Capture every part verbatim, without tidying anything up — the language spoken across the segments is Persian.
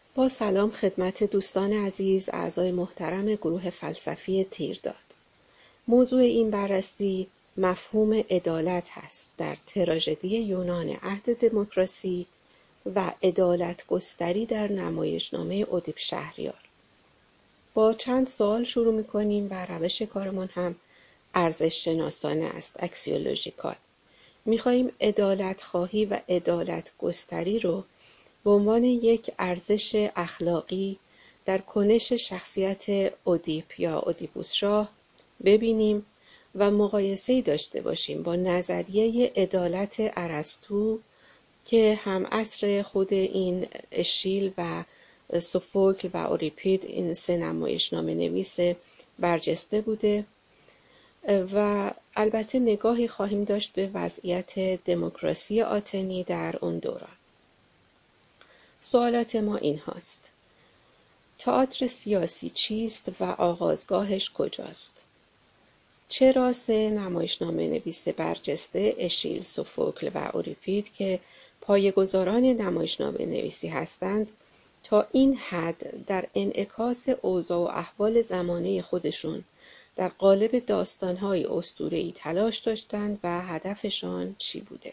با سلام خدمت دوستان عزیز، اعضای محترم گروه فلسفی تیرداد. موضوع این بررسی مفهوم عدالت هست در تراژدی یونان عهد دموکراسی و عدالت گستری در نمایشنامه ادیپ شهریار. با چند سوال شروع می‌کنیم و روش کارمون هم ارزش شناسانه است، اکسیولوژیکال. می‌خواهیم عدالت خواهی و عدالت گستری رو به عنوان یک ارزش اخلاقی در کنش شخصیت ادیپ یا ادیپوس شاه ببینیم و مقایسه‌ای داشته باشیم با نظریه عدالت ارسطو که هم عصر خود این اشیل و سوفوکل و اوریپید، این سه نمایشنامه نویس برجسته بوده، و البته نگاهی خواهیم داشت به وضعیت دموکراسی آتنی در اون دوران. سوالات ما این هاست: تئاتر سیاسی چیست و آغازگاهش کجاست؟ چرا سه نمایشنامه نویس برجسته اشیل، سوفوکل و اوریپید که پایه‌گذاران نمایشنامه نویسی هستند تا این حد در انعکاس اوضاع و احوال زمانه خودشون در قالب داستان‌های اسطوره‌ای تلاش داشتند و هدفشان چی بوده؟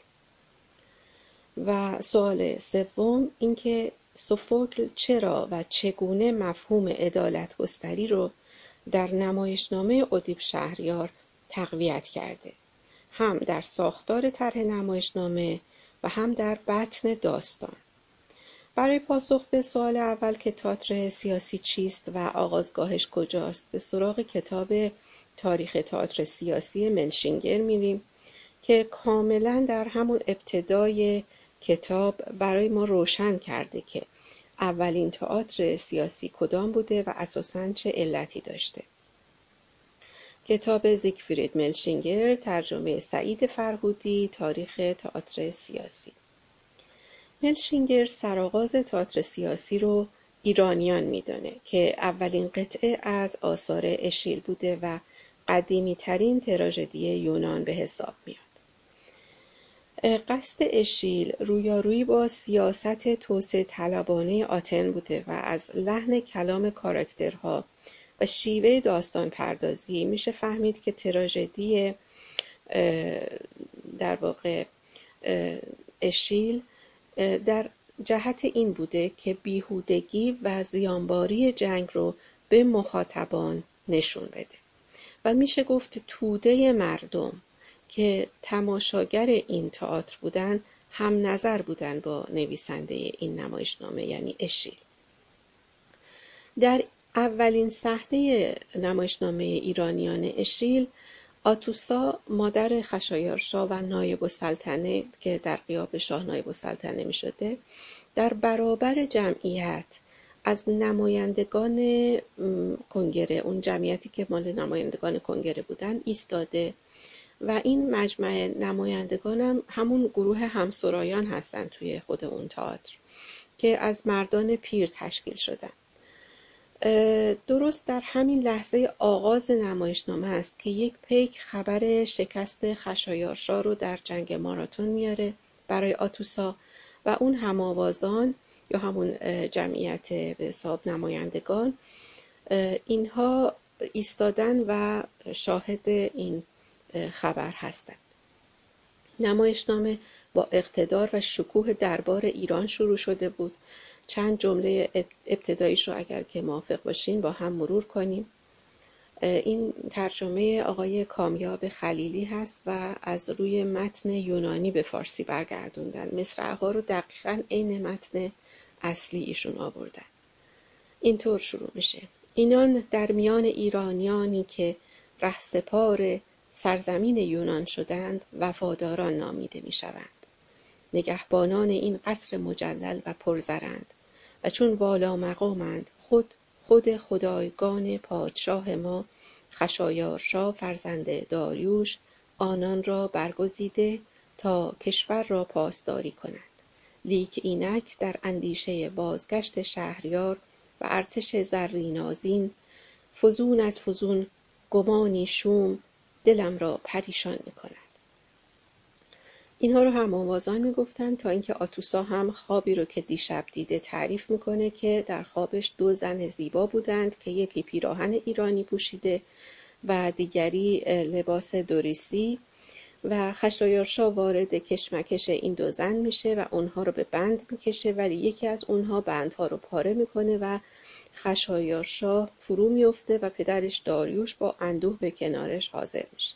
و سوال سوم اینکه سوفوکل چرا و چگونه مفهوم عدالت گستری رو در نمایشنامه ادیپ شهریار تقویت کرده، هم در ساختار طرح نمایشنامه و هم در بطن داستان. برای پاسخ به سوال اول که تئاتر سیاسی چیست و آغازگاهش کجاست، به سراغ کتاب تاریخ تئاتر سیاسی ملشینگر میریم که کاملا در همون ابتدای کتاب برای ما روشن کرده که اولین تئاتر سیاسی کدام بوده و اساساً چه علتی داشته. کتاب زیگفرید ملشینگر، ترجمه سعید فرهودی، تاریخ تئاتر سیاسی. ملشینگر سرآغاز تئاتر سیاسی رو ایرانیان میدونه که اولین قطعه از آثار اشیل بوده و قدیمی ترین تراژدی یونان به حساب میاد. قصد اشیل رویارویی با سیاست توسعه طلبانه آتن بوده و از لحن کلام کاراکترها و شیوه داستان پردازی میشه فهمید که تراژدی در واقع اشیل در جهت این بوده که بیهودگی و زیانباری جنگ رو به مخاطبان نشون بده و میشه گفت توده مردم که تماشاگر این تئاتر بودن هم نظر بودن با نویسنده این نمایشنامه یعنی اشیل. در اولین صحنه نمایشنامه ایرانیان اشیل، آتوسا مادر خشایارشا و نایب السلطنه که در غیاب شاه نایب السلطنه می شده در برابر جمعیت از نمایندگان کنگره، اون جمعیتی که مال نمایندگان کنگره بودن، ایستاده و این مجمع نمایندگان هم همون گروه همسرایان هستن توی خود اون تئاتر که از مردان پیر تشکیل شدن. درست در همین لحظه آغاز نمایشنامه است که یک پیک خبر شکست خشایارشا رو در جنگ ماراتون میاره برای آتوسا و اون هم‌آوازان یا همون جمعیت به حساب نمایندگان اینها ایستادن و شاهد این خبر هستند. نمایشنامه با اقتدار و شکوه دربار ایران شروع شده بود. چند جمله ابتداییش رو اگر که موافق باشین با هم مرور کنیم. این ترجمه آقای کامیاب خلیلی هست و از روی متن یونانی به فارسی برگردوندن. مصرع‌ها رو دقیقاً عین متن اصلی ایشون آوردن. اینطور شروع میشه: اینان در میان ایرانیانی که رهسپار سرزمین یونان شدند وفاداران نامیده می شوند. نگهبانان این قصر مجلل و پرزرند و چون والا مقامند خود خود خدایگان پادشاه ما خشایارشا فرزند داریوش آنان را برگزیده تا کشور را پاسداری کند. لیک اینک در اندیشه بازگشت شهریار و ارتش زرینازین فزون از فزون گمانی شوم دلم را پریشان می کند. اینها رو هم آوازان میگفتن تا اینکه آتوسا هم خوابی رو که دیشب دیده تعریف میکنه که در خوابش دو زن زیبا بودند که یکی پیراهن ایرانی پوشیده و دیگری لباس دوریسی و خشایارشا وارد کشمکش این دو زن میشه و اونها رو به بند میکشه، ولی یکی از اونها بندها رو پاره میکنه و خشایارشا فرو میفته و پدرش داریوش با اندوه به کنارش حاضر میشه.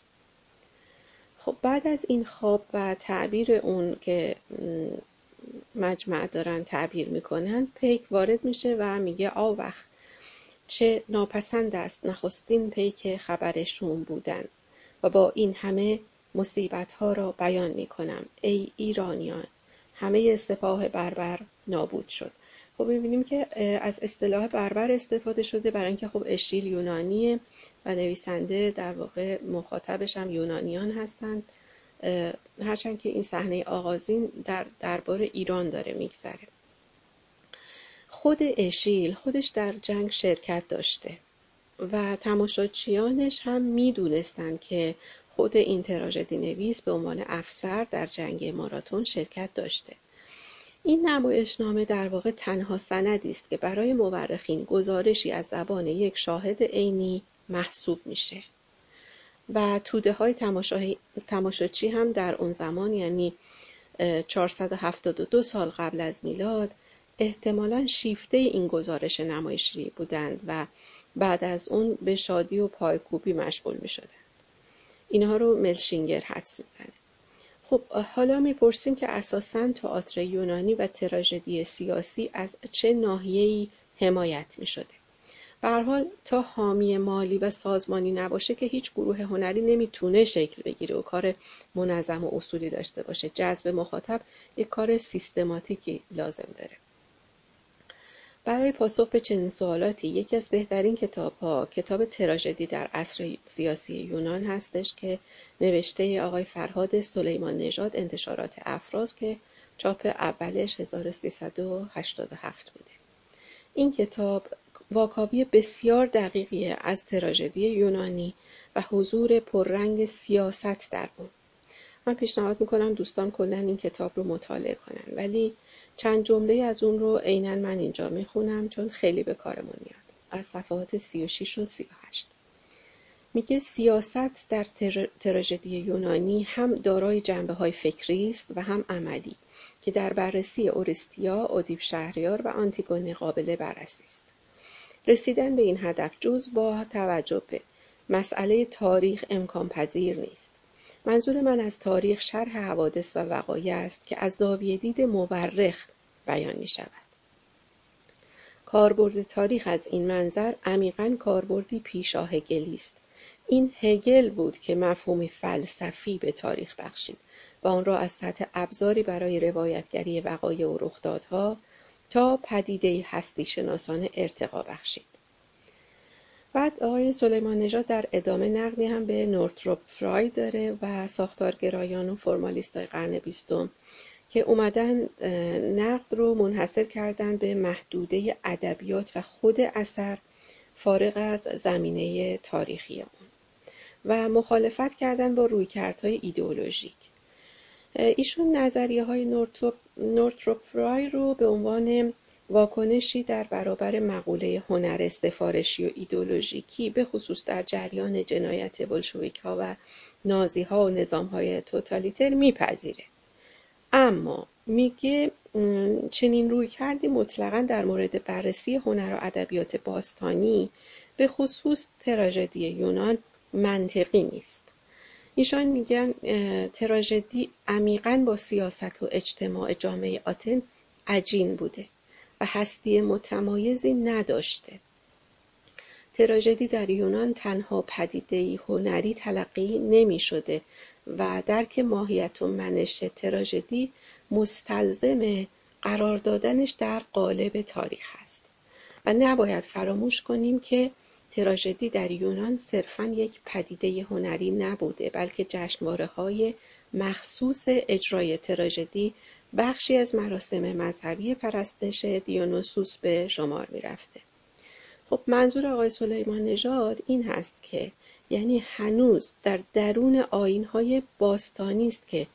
خب بعد از این خواب و تعبیر اون که مجمع دارن تعبیر میکنن، پیک وارد میشه و میگه آوخ چه ناپسند است نخستین پیک خبر شوم بودن و با این همه مصیبت ها را بیان می کنم ای ایرانیان، همه سپاه بربر نابود شد. خب می‌بینیم که از اصطلاح بربر استفاده شده برای اینکه خب اشیل یونانیه و نویسنده در واقع مخاطبش هم یونانیان هستند، هرچند که این صحنه آغازین در دربار ایران داره میگذره. خود اشیل خودش در جنگ شرکت داشته و تماشاچیانش هم میدونستن که خود این تراژدی نویس به عنوان افسر در جنگ ماراتون شرکت داشته. این نمایشنامه در واقع تنها سندی است که برای مورخین گزارشی از زبان یک شاهد عینی محسوب میشه و توده های تماشاچی هم در اون زمان، یعنی چهارصد و هفتاد و دو سال قبل از میلاد، احتمالاً شیفته این گزارش نمایشی بودند و بعد از اون به شادی و پایکوبی مشغول می شدند. اینها رو ملشینگر حدس میزنه. خب حالا میپرسیم که اساساً تئاتر یونانی و تراژدی سیاسی از چه ناحیه‌ای حمایت می شده؟ به هر حال تا حامی مالی و سازمانی نباشه که هیچ گروه هنری نمیتونه شکل بگیره و کار منظم و اصولی داشته باشه. جذب مخاطب یک کار سیستماتیکی لازم داره. برای پاسخ به چنین سوالاتی یکی از بهترین کتاب‌ها کتاب تراژدی در عصر سیاسی یونان هستش که نوشته آقای فرهاد سلیمان نژاد، انتشارات افراز، که چاپ اولش هزار و سیصد و هشتاد و هفت بوده. این کتاب واکاوی بسیار دقیقیه از تراژدی یونانی و حضور پررنگ سیاست در اون. من پیشنهاد میکنم دوستان کلا این کتاب رو مطالعه کنن، ولی چند جمله از اون رو عیناً من اینجا میخونم چون خیلی به کارمون میاد. از صفحات سی و شش و سی و هشت میگه سیاست در تراژدی یونانی هم دارای جنبه‌های فکری است و هم عملی که در بررسی اورستیا، اودیپ شهریار و آنتیگونه قابل بررسی است. رسیدن به این هدف جز با توجه به مسئله تاریخ امکان پذیر نیست. منظور من از تاریخ شرح حوادث و وقایع است که از زاویه دید مورخ بیان می شود. کاربرد تاریخ از این منظر عمیقاً کاربردی پیشا هگلی است. این هگل بود که مفهومی فلسفی به تاریخ بخشید و آن را از سطح ابزاری برای روایتگری وقایع و رخدادها تا پدیده‌ای هستی شناسانه ارتقا بخشید. بعد آقای سلیمان نژاد در ادامه نقدی هم به نورتروپ فرای داره و ساختارگرایان و فرمالیستای قرن بیستم که اومدن نقد رو منحصر کردن به محدوده ادبیات و خود اثر فارغ از زمینه تاریخی اون و مخالفت کردن با رویکردهای ایدئولوژیک. ایشون نظریه های نورتروپ, نورتروپ فرای رو به عنوان واکنشی در برابر مقوله هنر سفارشی و ایدئولوژیکی به خصوص در جریان جنایت بولشویک ها و نازی ها و نظام های توتالیتر میپذیره، اما میگه چنین روی کردی مطلقاً در مورد بررسی هنر و ادبیات باستانی به خصوص تراژدی یونان منطقی نیست. ایشان میگن تراژدی عمیقاً با سیاست و اجتماع جامعه آتن عجین بوده و هستی متمایزی نداشته. تراژدی در یونان تنها پدیده‌ای هنری تلقی نمی شده و درک ماهیت و منش تراژدی مستلزم قرار دادنش در قالب تاریخ است و نباید فراموش کنیم که تراژدی در یونان صرفاً یک پدیده هنری نبوده، بلکه جشنواره‌های مخصوص اجرای تراژدی بخشی از مراسم مذهبی پرستش دیونوسوس به شمار می رفته. خب منظور آقای سلیمان نژاد این هست که یعنی هنوز در درون آیین‌های باستانی است که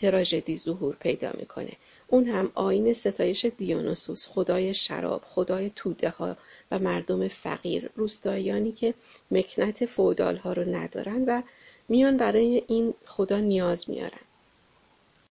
تراژدی ظهور پیدا میکنه. اون هم آیین ستایش دیونوسوس، خدای شراب، خدای توده ها و مردم فقیر، روستاییانی که مکنت فئودال ها رو ندارن و میان برای این خدا نیاز میارن.